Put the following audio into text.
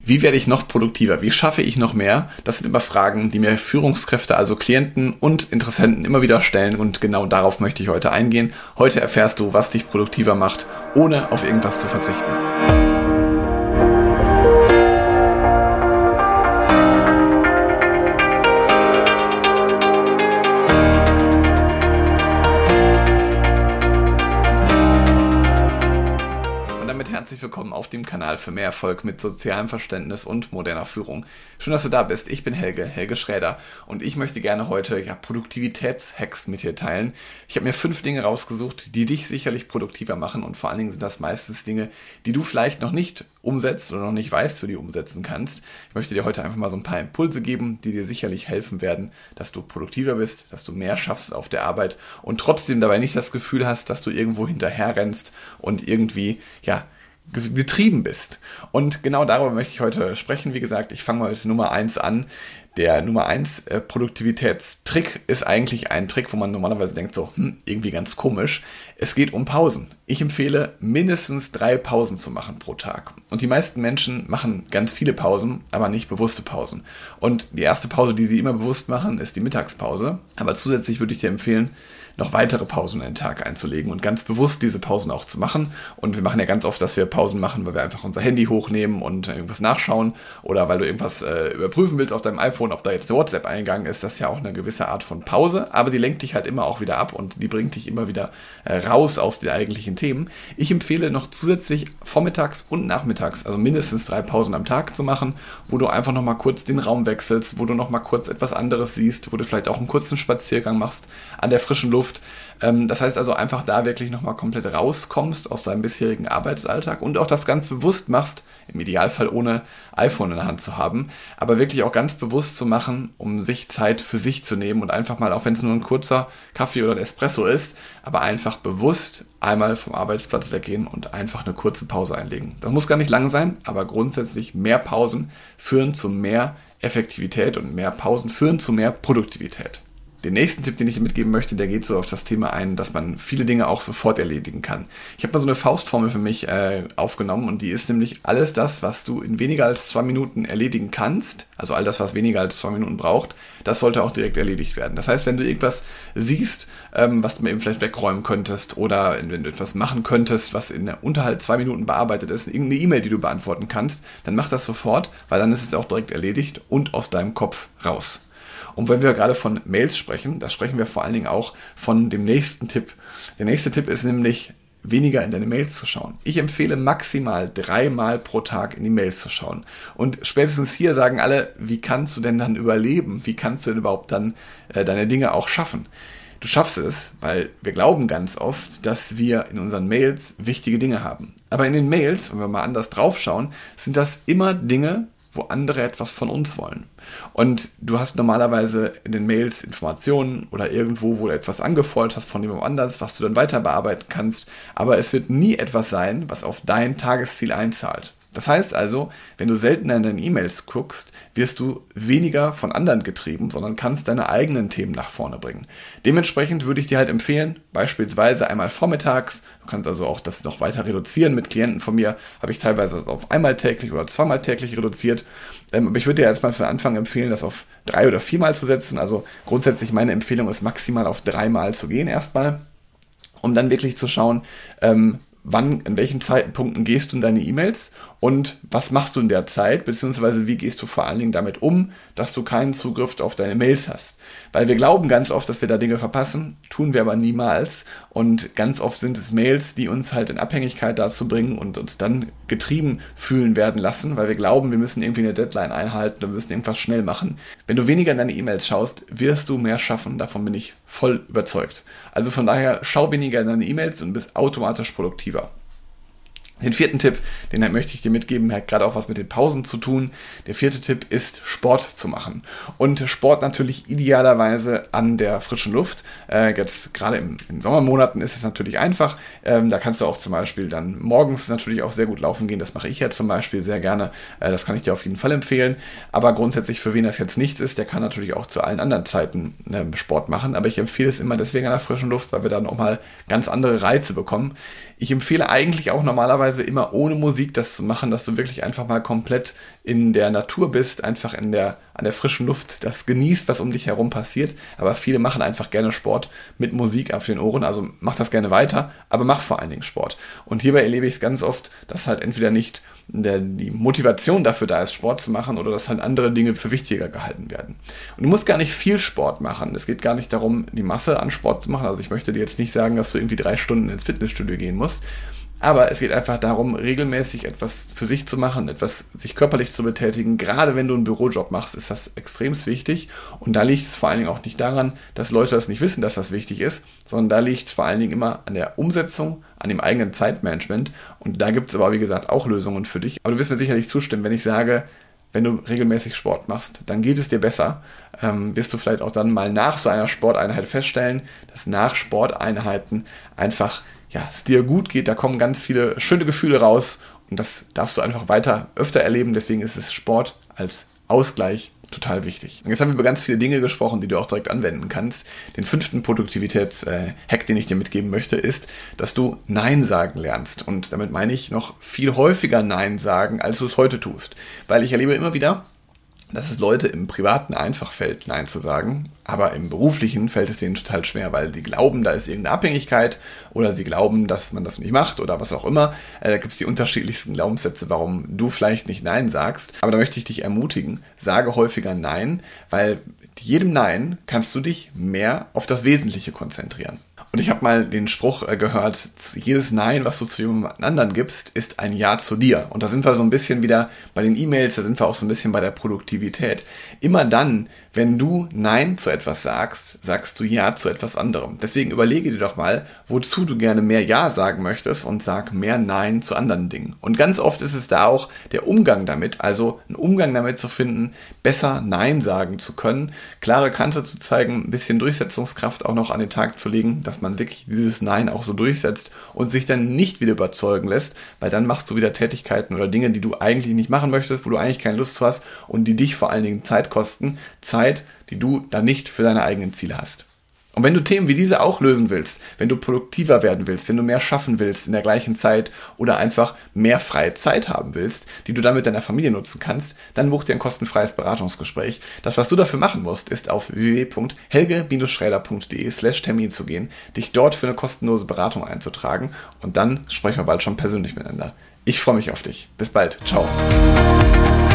Wie werde ich noch produktiver? Wie schaffe ich noch mehr? Das sind immer Fragen, die mir Führungskräfte, also Klienten und Interessenten immer wieder stellen und genau darauf möchte ich heute eingehen. Heute erfährst du, was dich produktiver macht, ohne auf irgendwas zu verzichten. Herzlich willkommen auf dem Kanal für mehr Erfolg mit sozialem Verständnis und moderner Führung. Schön, dass du da bist. Ich bin Helge Schräder und ich möchte gerne heute Produktivitätshacks mit dir teilen. Ich habe mir 5 Dinge rausgesucht, die dich sicherlich produktiver machen und vor allen Dingen sind das meistens Dinge, die du vielleicht noch nicht umsetzt oder noch nicht weißt, wie du die umsetzen kannst. Ich möchte dir heute einfach mal so ein paar Impulse geben, die dir sicherlich helfen werden, dass du produktiver bist, dass du mehr schaffst auf der Arbeit und trotzdem dabei nicht das Gefühl hast, dass du irgendwo hinterher rennst und irgendwie, getrieben bist. Und genau darüber möchte ich heute sprechen. Wie gesagt, ich fange mal mit Nummer 1 an. Der Nummer 1 Produktivitätstrick ist eigentlich ein Trick, wo man normalerweise denkt, irgendwie ganz komisch. Es geht um Pausen. Ich empfehle, mindestens 3 Pausen zu machen pro Tag. Und die meisten Menschen machen ganz viele Pausen, aber nicht bewusste Pausen. Und die erste Pause, die sie immer bewusst machen, ist die Mittagspause. Aber zusätzlich würde ich dir empfehlen, noch weitere Pausen in den Tag einzulegen und ganz bewusst diese Pausen auch zu machen. Und wir machen ja ganz oft, dass wir Pausen machen, weil wir einfach unser Handy hochnehmen und irgendwas nachschauen oder weil du irgendwas überprüfen willst auf deinem iPhone, ob da jetzt eine WhatsApp eingegangen ist. Das ist ja auch eine gewisse Art von Pause, aber die lenkt dich halt immer auch wieder ab und die bringt dich immer wieder raus aus den eigentlichen Themen. Ich empfehle noch zusätzlich vormittags und nachmittags, also mindestens 3 Pausen am Tag zu machen, wo du einfach nochmal kurz den Raum wechselst, wo du nochmal kurz etwas anderes siehst, wo du vielleicht auch einen kurzen Spaziergang machst an der frischen Luft. Das heißt also einfach da wirklich nochmal komplett rauskommst aus deinem bisherigen Arbeitsalltag und auch das ganz bewusst machst, im Idealfall ohne iPhone in der Hand zu haben, aber wirklich auch ganz bewusst zu machen, um sich Zeit für sich zu nehmen und einfach mal, auch wenn es nur ein kurzer Kaffee oder ein Espresso ist, aber einfach bewusst einmal vom Arbeitsplatz weggehen und einfach eine kurze Pause einlegen. Das muss gar nicht lang sein, aber grundsätzlich mehr Pausen führen zu mehr Effektivität und mehr Pausen führen zu mehr Produktivität. Den nächsten Tipp, den ich dir mitgeben möchte, der geht so auf das Thema ein, dass man viele Dinge auch sofort erledigen kann. Ich habe mal so eine Faustformel für mich aufgenommen und die ist nämlich alles das, was du in weniger als 2 Minuten erledigen kannst, also all das, was weniger als 2 Minuten braucht, das sollte auch direkt erledigt werden. Das heißt, wenn du irgendwas siehst, was du mir eben vielleicht wegräumen könntest oder wenn du etwas machen könntest, was in unterhalb 2 Minuten bearbeitet ist, irgendeine E-Mail, die du beantworten kannst, dann mach das sofort, weil dann ist es auch direkt erledigt und aus deinem Kopf raus. Und wenn wir gerade von Mails sprechen, da sprechen wir vor allen Dingen auch von dem nächsten Tipp. Der nächste Tipp ist nämlich, weniger in deine Mails zu schauen. Ich empfehle maximal 3 Mal pro Tag in die Mails zu schauen. Und spätestens hier sagen alle, wie kannst du denn dann überleben? Wie kannst du denn überhaupt dann deine Dinge auch schaffen? Du schaffst es, weil wir glauben ganz oft, dass wir in unseren Mails wichtige Dinge haben. Aber in den Mails, wenn wir mal anders draufschauen, sind das immer Dinge, wo andere etwas von uns wollen. Und du hast normalerweise in den Mails Informationen oder irgendwo, wo du etwas angefordert hast von jemand anders, was du dann weiter bearbeiten kannst, aber es wird nie etwas sein, was auf dein Tagesziel einzahlt. Das heißt also, wenn du seltener in deine E-Mails guckst, wirst du weniger von anderen getrieben, sondern kannst deine eigenen Themen nach vorne bringen. Dementsprechend würde ich dir halt empfehlen, beispielsweise einmal vormittags, du kannst also auch das noch weiter reduzieren. Mit Klienten von mir habe ich teilweise auf einmal täglich oder 2-mal täglich reduziert. Aber ich würde dir jetzt mal für den Anfang empfehlen, das auf 3 oder 4-mal zu setzen. Also grundsätzlich meine Empfehlung ist maximal auf 3-mal zu gehen erstmal, um dann wirklich zu schauen, wann, in welchen Zeitpunkten gehst du in deine E-Mails und was machst du in der Zeit, beziehungsweise wie gehst du vor allen Dingen damit um, dass du keinen Zugriff auf deine Mails hast. Weil wir glauben ganz oft, dass wir da Dinge verpassen, tun wir aber niemals und ganz oft sind es Mails, die uns halt in Abhängigkeit dazu bringen und uns dann getrieben fühlen werden lassen, weil wir glauben, wir müssen irgendwie eine Deadline einhalten und müssen irgendwas schnell machen. Wenn du weniger in deine E-Mails schaust, wirst du mehr schaffen, davon bin ich voll überzeugt. Also von daher, schau weniger in deine E-Mails und bist automatisch produktiver. Den 4. Tipp, den möchte ich dir mitgeben, hat gerade auch was mit den Pausen zu tun. Der 4. Tipp ist, Sport zu machen. Und Sport natürlich idealerweise an der frischen Luft. Jetzt gerade in Sommermonaten ist es natürlich einfach. Da kannst du auch zum Beispiel dann morgens natürlich auch sehr gut laufen gehen. Das mache ich ja zum Beispiel sehr gerne. Das kann ich dir auf jeden Fall empfehlen. Aber grundsätzlich, für wen das jetzt nichts ist, der kann natürlich auch zu allen anderen Zeiten Sport machen. Aber ich empfehle es immer deswegen an der frischen Luft, weil wir dann nochmal ganz andere Reize bekommen. Ich empfehle eigentlich auch normalerweise idealerweise immer ohne Musik das zu machen, dass du wirklich einfach mal komplett in der Natur bist, einfach an der frischen Luft, das genießt, was um dich herum passiert. Aber viele machen einfach gerne Sport mit Musik auf den Ohren, also mach das gerne weiter, aber mach vor allen Dingen Sport. Und hierbei erlebe ich es ganz oft, dass halt entweder nicht die Motivation dafür da ist, Sport zu machen, oder dass halt andere Dinge für wichtiger gehalten werden. Und du musst gar nicht viel Sport machen. Es geht gar nicht darum, die Masse an Sport zu machen. Also ich möchte dir jetzt nicht sagen, dass du irgendwie 3 Stunden ins Fitnessstudio gehen musst. Aber es geht einfach darum, regelmäßig etwas für sich zu machen, etwas sich körperlich zu betätigen. Gerade wenn du einen Bürojob machst, ist das extrem wichtig. Und da liegt es vor allen Dingen auch nicht daran, dass Leute das nicht wissen, dass das wichtig ist, sondern da liegt es vor allen Dingen immer an der Umsetzung, an dem eigenen Zeitmanagement. Und da gibt es aber, wie gesagt, auch Lösungen für dich. Aber du wirst mir sicherlich zustimmen, wenn ich sage, wenn du regelmäßig Sport machst, dann geht es dir besser. Wirst du vielleicht auch dann mal nach so einer Sporteinheit feststellen, dass nach Sporteinheiten einfach es dir gut geht, da kommen ganz viele schöne Gefühle raus und das darfst du einfach öfter erleben, deswegen ist es Sport als Ausgleich total wichtig. Und jetzt haben wir über ganz viele Dinge gesprochen, die du auch direkt anwenden kannst. Den 5. Produktivitäts-Hack, den ich dir mitgeben möchte, ist, dass du Nein sagen lernst. Und damit meine ich noch viel häufiger Nein sagen, als du es heute tust. Weil ich erlebe immer wieder, dass es Leute im Privaten einfach fällt, Nein zu sagen, aber im Beruflichen fällt es denen total schwer, weil sie glauben, da ist irgendeine Abhängigkeit oder sie glauben, dass man das nicht macht oder was auch immer. Da gibt es die unterschiedlichsten Glaubenssätze, warum du vielleicht nicht Nein sagst. Aber da möchte ich dich ermutigen, sage häufiger Nein, weil mit jedem Nein kannst du dich mehr auf das Wesentliche konzentrieren. Und ich habe mal den Spruch gehört, jedes Nein, was du zu jemand anderen gibst, ist ein Ja zu dir. Und da sind wir so ein bisschen wieder bei den E-Mails, da sind wir auch so ein bisschen bei der Produktivität. Immer dann, wenn du Nein zu etwas sagst, sagst du Ja zu etwas anderem. Deswegen überlege dir doch mal, wozu du gerne mehr Ja sagen möchtest und sag mehr Nein zu anderen Dingen. Und ganz oft ist es da auch der Umgang damit, also einen Umgang damit zu finden, besser Nein sagen zu können, klare Kante zu zeigen, ein bisschen Durchsetzungskraft auch noch an den Tag zu legen, dass man wirklich dieses Nein auch so durchsetzt und sich dann nicht wieder überzeugen lässt, weil dann machst du wieder Tätigkeiten oder Dinge, die du eigentlich nicht machen möchtest, wo du eigentlich keine Lust zu hast und die dich vor allen Dingen Zeit kosten, Zeit, die du dann nicht für deine eigenen Ziele hast. Und wenn du Themen wie diese auch lösen willst, wenn du produktiver werden willst, wenn du mehr schaffen willst in der gleichen Zeit oder einfach mehr freie Zeit haben willst, die du dann mit deiner Familie nutzen kannst, dann buch dir ein kostenfreies Beratungsgespräch. Das, was du dafür machen musst, ist auf www.helge-schräder.de/Termin zu gehen, dich dort für eine kostenlose Beratung einzutragen und dann sprechen wir bald schon persönlich miteinander. Ich freue mich auf dich. Bis bald. Ciao.